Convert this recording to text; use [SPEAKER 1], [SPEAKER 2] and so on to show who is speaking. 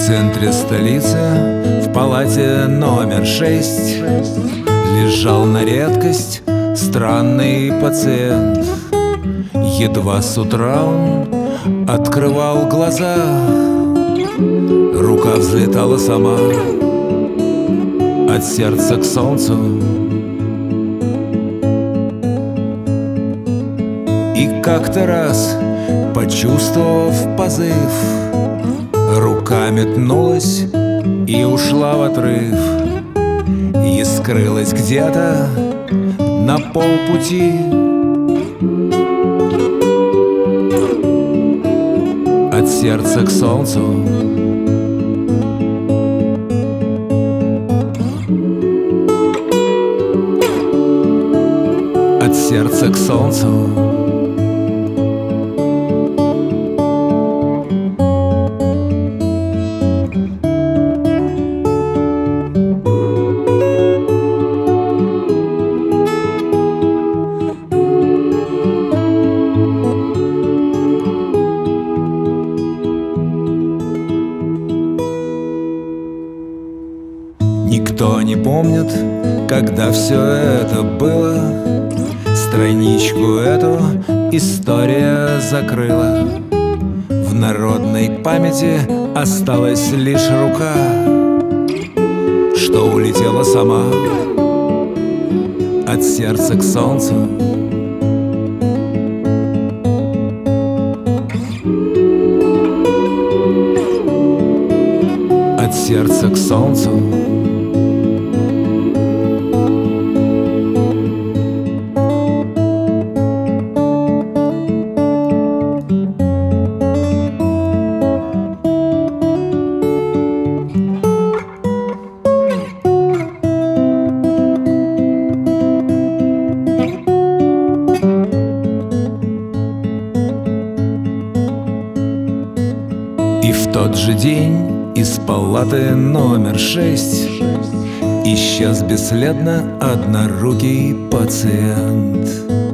[SPEAKER 1] центре столицы, в палате номер 6, лежал на редкость странный пациент. Едва с утра он открывал глаза, рука взлетала сама от сердца к солнцу. И как-то раз, почувствовав позыв, рука метнулась и ушла в отрыв, и скрылась где-то на полпути от сердца к солнцу. От сердца к солнцу. Никто не помнит, когда все это было. Страничку эту история закрыла. В народной памяти осталась лишь рука, что улетела сама от сердца к солнцу. От сердца к солнцу. И в тот же день из палаты номер 6 исчез бесследно однорукий пациент.